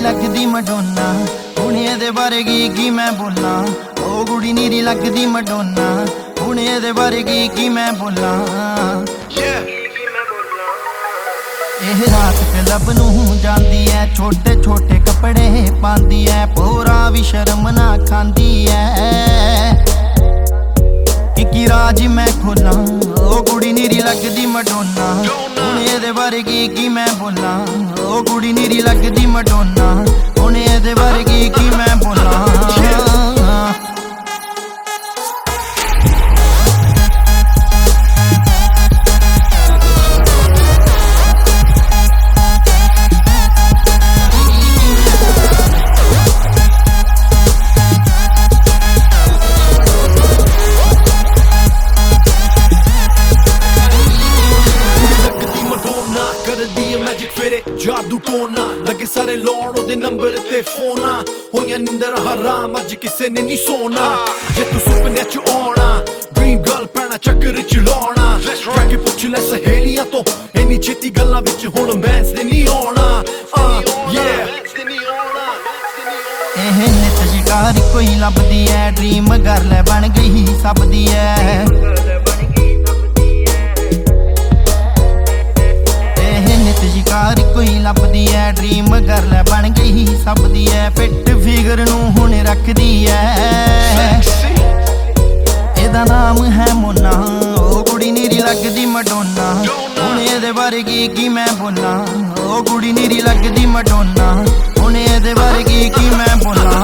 लगदी मडोना, हुण इहदे बारे की मैं बोलां। ओ कुड़ी नीरी लगदी मडोना, हुण इहदे बारे की मैं बोलां। ਇਹ रात क्लब नूं जांदी है, छोटे छोटे कपड़े पांदी है, पोरा भी शर्म ना खांदी है। कि राज मैं खोलां, ओ कुड़ी नीरी लगदी मडोना, हुण इहदे बारे की मैं बोलां। ओ कुड़ी नीरी लगदी मडोना, हुण इहदे बारे की मैं बोलां। जादू टोना लगे सारे लौड़ ओदे नंबर ते फोना, होइया निंदर हराम अज किसे ने नहीं सोना। जे तू सुपने च आना, ड्रीम गर्ल पैना चक्कर च लाना। जाके पुछ ले सहेलियां तो इन्नी छेती गल्लां विच हुण मैंस दे नहीं आना। ਇਹ ਨਿਤ ਸ਼ਿਕਾਰ कोई ਲੱਭਦੀ है, ड्रीम गर्ल बन गई सब दी है। शिकार कोई लभदी है, ड्रीम गर्ल बन गई सब दी है। फिट फिगर नूं हुण रखदी है, एदा नाम है मोना। ओ कुड़ी नीरी लगदी मडोना, हुण इहदे बारे की मैं बोलां। ओ कुड़ी नीरी लगदी मडोना, हुण इहदे बारे की मैं बोलां।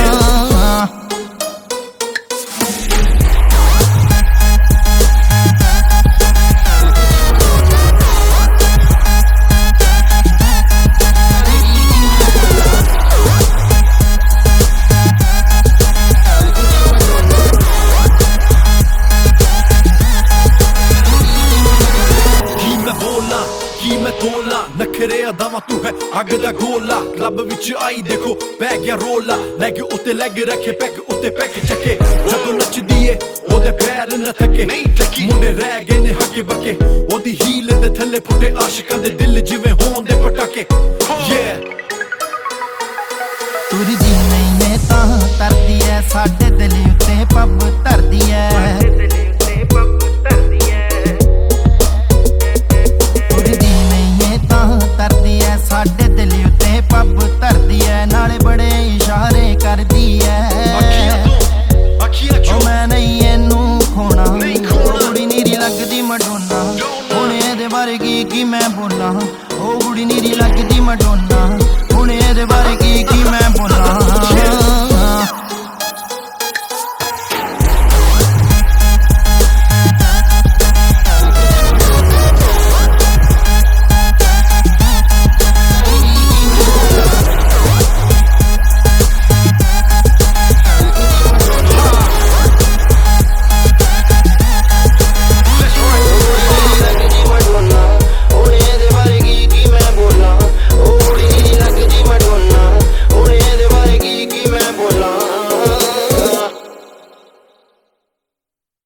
नखरे अदावा तू है अग दा गोला, क्लब विच आई देखो पै गया रोला। लैग उत्ते लैग रखे पैग उत्ते पैग चके, जदों नचदी ए ओदे पैर न थके। मुंडे रह गए ने हके बके, ओदी हील दे थल्ले फुटे आशिकां दे दिल जिवें होण दे पटाके। तुरदी नहीं ने तां तरदी है, साडे दिल उत्ते पब